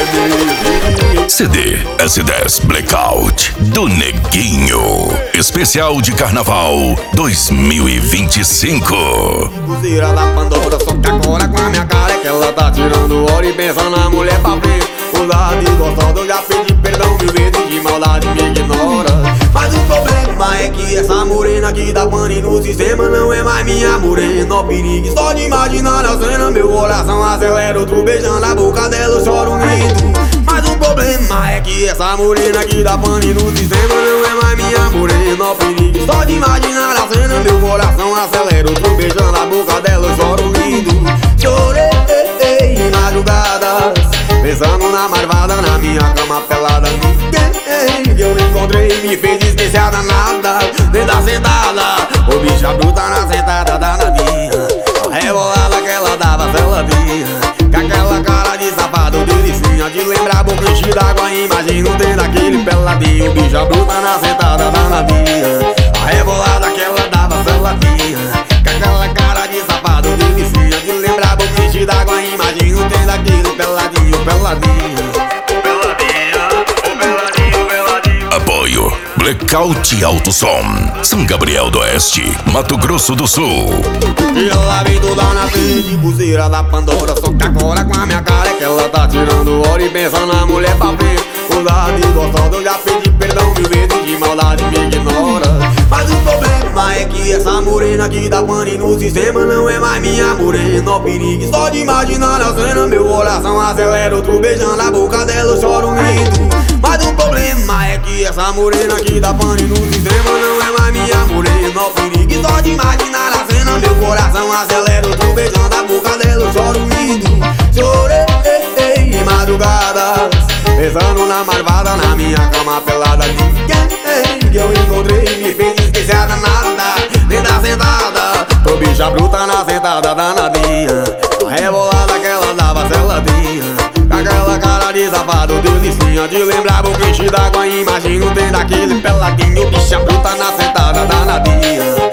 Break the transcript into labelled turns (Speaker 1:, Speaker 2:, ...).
Speaker 1: CD S10 Blackout do Neguinho, especial de Carnaval 2025.
Speaker 2: Buzeira da Pandora, só que agora com a minha cara é que ela tá tirando hora e pensa na mulher pra frente. O lado de gostoso eu já pedi perdão mil vezes, de maldade me ignora. Mas o problema é que essa morena aqui da pane no sistema não é mais minha morena. Ó perigo, só de imaginar a cena meu coração acelera. Outro beijando a boca dela eu choro rindo. Mas o problema é que essa morena aqui da pane no sistema não é mais minha morena. Ó perigo, só de imaginar a cena meu coração acelera. Outro beijando a boca dela eu choro rindo. Chorei em madrugadas, pensando na marvada na minha cama pelada. Ninguém que eu encontrei me fez esquecer a danada, nem da sentada. O bicha bruta na sentada danadinha, a rebolada que ela dava seladinha, com aquela cara de safado, delicinha, de lembrar boca enchida d'água. Imagina o trem daquele peladinho. Bicha bruta na sentada danadinha, a rebolada que ela dava seladinha, com aquela cara de safado, delicinha, de lembrar boca enchida d'água. Imagina o trem daquele peladinho, peladinho.
Speaker 1: Apoio Blackout Alto Som, São Gabriel do Oeste, Mato Grosso do Sul.
Speaker 2: E ela vem toda na frente, buzeira da Pandora, só que agora com a minha cara é que ela tá tirando hora e pensa na mulher pra frente. O lado de gostoso eu já pedi perdão mil vezes, de maldade me ignora. Mas o problema é que essa morena aqui da pane no sistema não é mais minha morena. Ó perigo, só de imaginar a cena meu coração acelera. Outro beijando a boca dela eu choro rindo. Mas o problema é que essa morena aqui da pane no sistema não é mais minha morena. Ó perigo, só de imaginar a cena meu coração acelera. Outro beijando a boca dela eu choro rindo. Chorei em madrugadas, pensando na marvada na minha cama pelada. Ninguém que eu encontrei me fez esquecer a danada, nem da sentada. Tô bicha bruta na sentada danadinha, a rebolada que ela dava seladinha, com aquela cara de safado, delicinha, de lembrar boca enchida d'água. Imagina o trem daquele peladinho. Bicha bruta na sentada danadinha.